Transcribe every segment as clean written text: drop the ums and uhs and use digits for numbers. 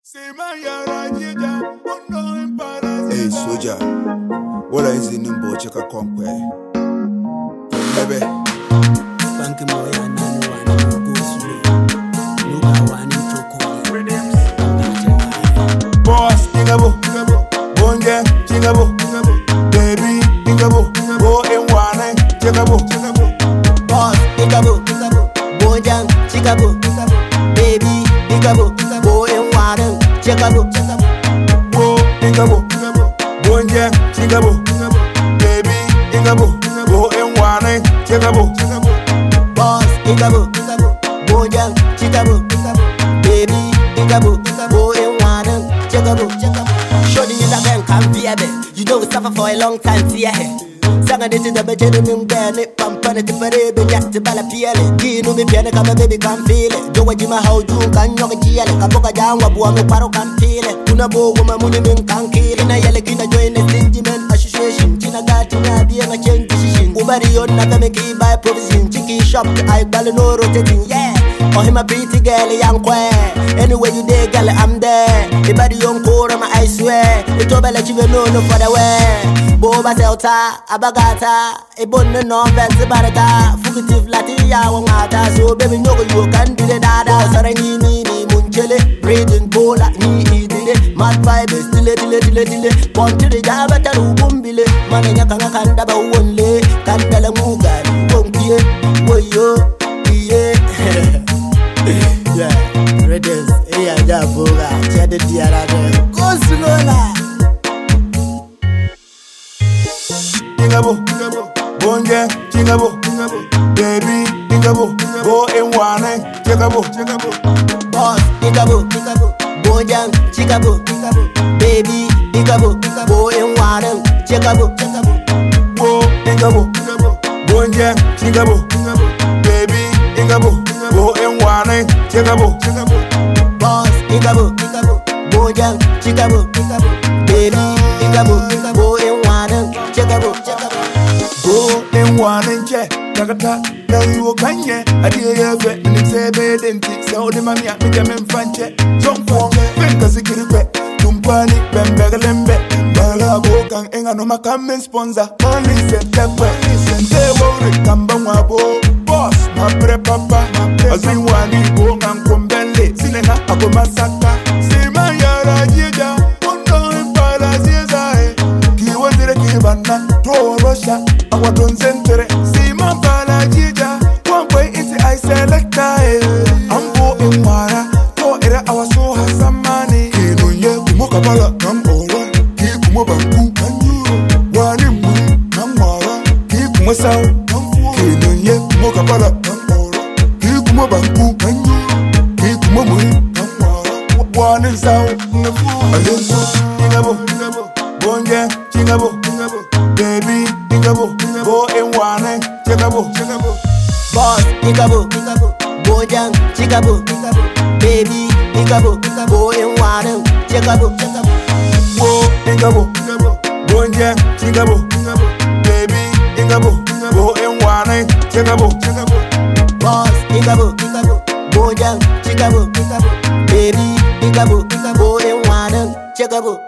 Hey soldier, what is in Nimbo Cheka Conquer? Baby, Spanky boy and no one goes through. Look at one in Choco. Boss, Tingabo, Bonja, Tingabo, baby, Tingabo, go and one, Chekabo, Boss, Tingabo, Bonja, Chicabo, baby, Tingabo, go and one, Checabo, go, Tingabo, Bonja, Tingabo, baby, Tingabo, go and one, Chekabo, Boss, Tingabo, Bonja, Chicabo, baby, Tingabo, go and one, Checabo. Show the you that can be a bit. You know we suffer for a long time, see here. Sanga de the budget in bed, pampana to pare, be yet to bala piele. Kino me piano, come baby can feel it. Do what you my how you can knock a giele, Kapoka down, Wabu, Paro can feel it. Unabo, woman, money, can kill. In a yellow, in a joint, a sentiment association. China got in a being a change decision. Ubari on never make it by provision. Chicky shop, I balano rotating, yeah. Or him a pretty girl, young queer. Anyway, you there, girl, I'm there. The body on core, I swear. It's over let you know no for the way. Boba Celta, Abagata, a bonnet no fancy barata, fugitive Latia, Wangata, so baby, no, you can do the dada, Sarangini, Munchele, breathing bola, ni did it, mad vibes, till point to the Jabata, Bumbile, Manaka Kandaba, only, Kandala Muga, Wonky, Woyo, yeah, Redens, Aya Boga, Cheddar Diara, go slower. Tingabo, Bonja, Tingabo, baby, Tingabo, go and one, Chekabo, Boss, Tingabo, Bonja, Chicabo, baby, Tingabo, go and one, Checabo, go, Tingabo, Bonja, Tingabo, baby, Tingabo, go and one, Chekabo, Boss, Tingabo, Bonja, Chicabo, baby, Tingabo, go and one, Checabo, go and one, check, Takata, now you can ye, I dear vet, and it's a bed and ticks, all the mammy at me, them in Fanche, jump on, fingers a kiripet, Tumpani, Bembegalembe, Bala Bokan, and Anoma come and sponsor, only said that way, listen, they won't come boss, my papa, as we want to go and come belly, Silena, Agomasaka, see my yara, Jida, Undo in Palaziae, Kiwazira Kibana, throw Russia, our concentrate, see my Palajida, one way into I select I'm going Mara, to era our so has some money, Kinuye, Mokabala, come over, keep Mobanku, and you, one in Moon, come Mara, keep Mosau, Kinuye, Mokabala, come over, keep Mobanku, and you, keep Momu, come Mara, one in South, Alonso, Tingabo, Bonja, Tingabo, baby, Tingabo, go and one, Chekabo, Boss, Tingabo, Bonja, Chicabo, baby, Tingabo, go and one, Checabo, go, Tingabo, Bonja, Tingabo, baby, Tingabo, go and one, Chekabo, Boss, Tingabo, Bonja, Chicabo, baby, Tingabo, go and one, Checabo.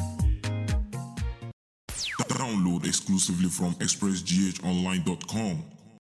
Download exclusively from expressghonline.com.